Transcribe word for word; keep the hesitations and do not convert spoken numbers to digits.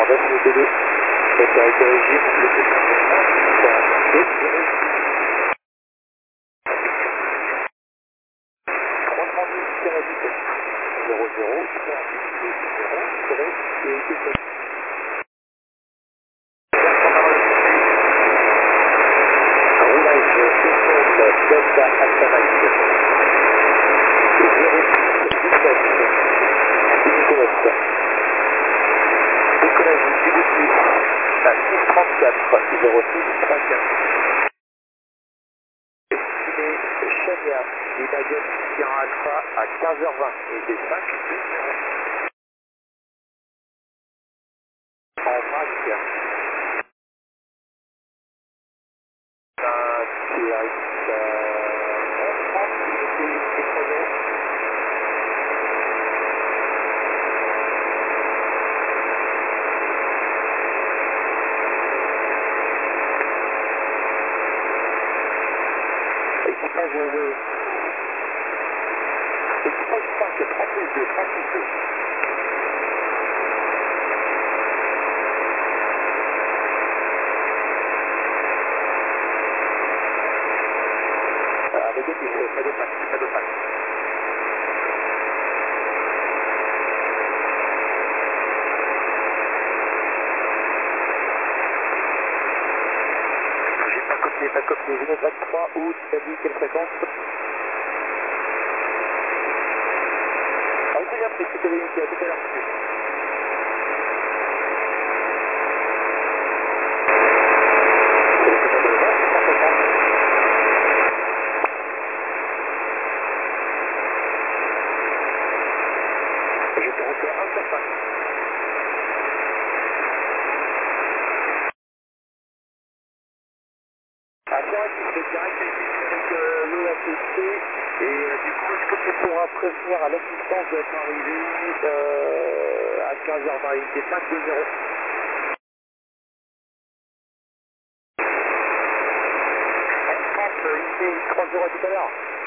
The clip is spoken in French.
neuf unité deux. Autorité régime, le P cinq deux, trois cent dix dix-sept zéro zéro, trois cent dix zéro, et T sept. Roulage École Delta Alpha Mike. zéro six dix-sept, unité ouest. Décollage du Djibouti à six trente-quatre, zéro six trente-quatre. Estimé Chania, United Sierra Alpha à quinze heures vingt et D cinq deux zéro. En vrac. Un T R X onze trente, unité écrasée. Équipage deux. Équipage cinq, trente-deux, trente-deux. Ah, négatif, pas de panne, pas de panne. J'ai pas copié, pas copié. J'ai vingt-trois août, t'as dit quelle fréquence? Ah, c'est bien pris, c'était l'unité, à tout à l'heure, monsieur. C'est le commande de vingt, cent soixante. Je te reçois un sur cinq. À correctif, c'est direct avec euh, l'O A T C. Et euh, du coup, est-ce que tu pourras prévenir à l'assistance d'être arrivé euh, à quinze heures vingt, unité cinq deux zéro. En France, unité trente zéro tout à l'heure.